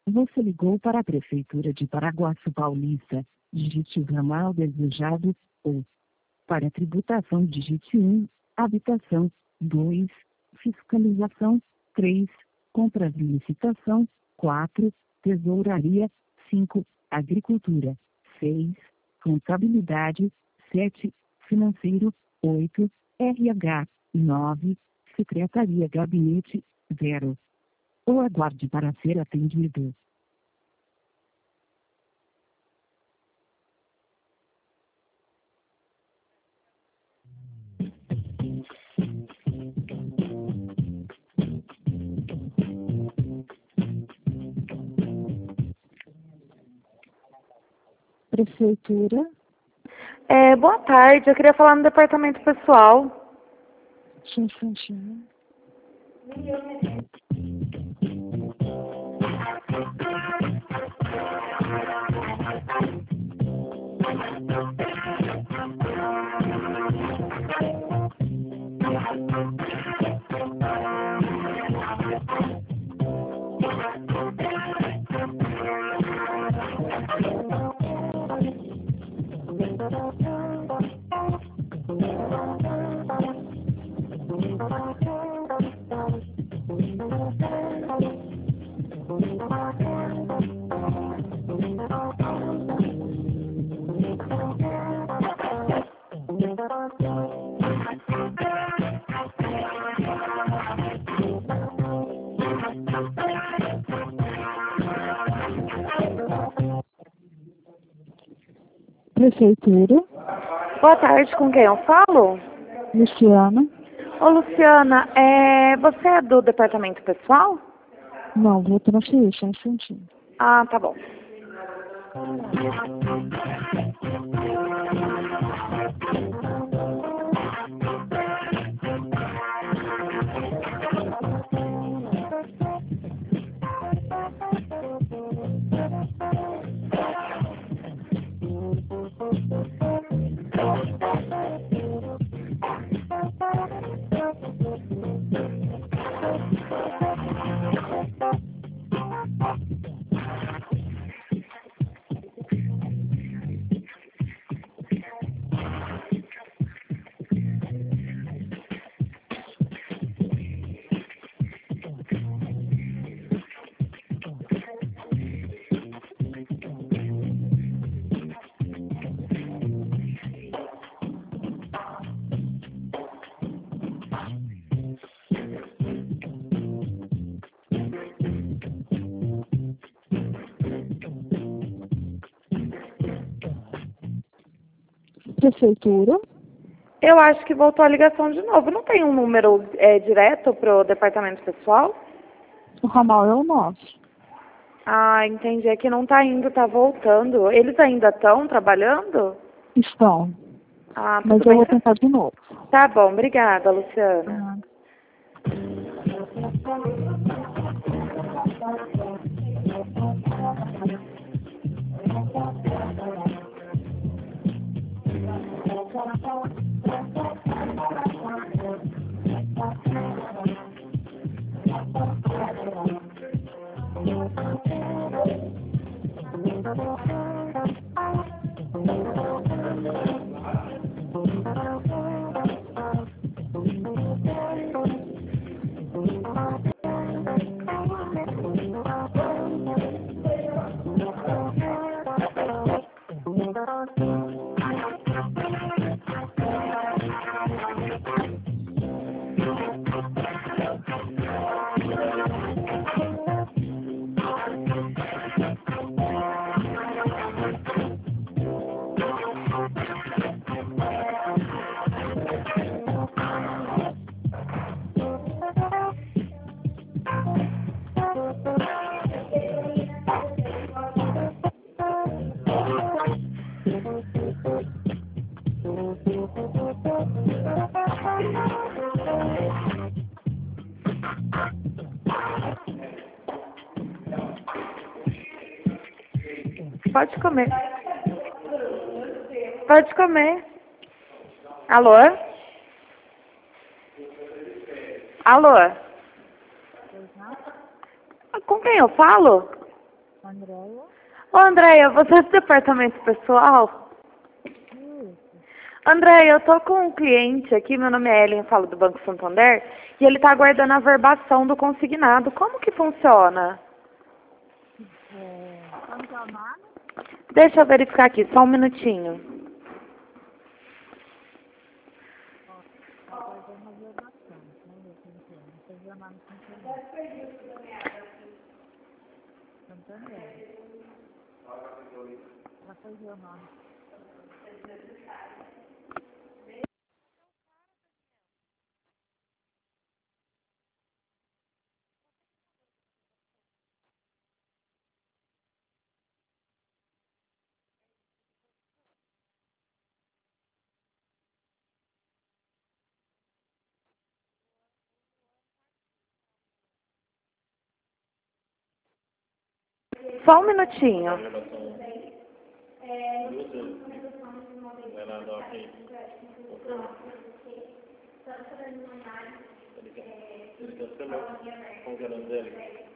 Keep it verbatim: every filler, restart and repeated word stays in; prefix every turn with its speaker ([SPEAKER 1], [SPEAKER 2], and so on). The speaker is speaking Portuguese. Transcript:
[SPEAKER 1] Você ligou para a Prefeitura de Paraguaçu Paulista. Digite o ramal desejado, ou, para tributação, digite um, habitação, dois, fiscalização, três, compras e licitação, quatro, tesouraria, cinco, agricultura, seis, contabilidade, sete, financeiro, oito, R H, nove, secretaria gabinete, zero. Ou aguarde para ser atendido. Prefeitura.
[SPEAKER 2] É, boa tarde, eu queria falar no departamento pessoal.
[SPEAKER 1] Só um instantinho. Prefeitura.
[SPEAKER 2] Boa tarde, com quem eu falo?
[SPEAKER 1] Luciana.
[SPEAKER 2] Ô, Luciana, é, você é do departamento pessoal?
[SPEAKER 1] Não, vou transferir, só um instantinho.
[SPEAKER 2] Ah, tá bom.
[SPEAKER 1] Prefeitura.
[SPEAKER 2] Eu acho que voltou a ligação de novo. Não tem um número é, direto para o departamento pessoal?
[SPEAKER 1] O ramal é o nosso.
[SPEAKER 2] Ah, entendi. É que não tá indo, tá voltando. Eles ainda estão trabalhando?
[SPEAKER 1] Estão.
[SPEAKER 2] Ah, tudo
[SPEAKER 1] Mas eu
[SPEAKER 2] bem.
[SPEAKER 1] vou tentar de novo.
[SPEAKER 2] Tá bom, obrigada, Luciana. Pode comer. Pode comer. Alô? Alô? Com quem eu falo?
[SPEAKER 1] Andréia?
[SPEAKER 2] Ô, Andréia, você é do departamento pessoal?
[SPEAKER 1] Isso.
[SPEAKER 2] Andréia, eu tô com um cliente aqui, meu nome é Ellen, eu falo do Banco Santander, e ele tá aguardando a verbação do consignado. Como que funciona?
[SPEAKER 1] É, como que é o nome?
[SPEAKER 2] Deixa eu verificar aqui, só um minutinho.
[SPEAKER 1] Ó, tá aguardando a verbação. Vamos ver quem que é. Não sei o nome Santander. Santander. Já foi ver o nome.
[SPEAKER 2] Só um minutinho.
[SPEAKER 3] Ele cancelou com o grande dele.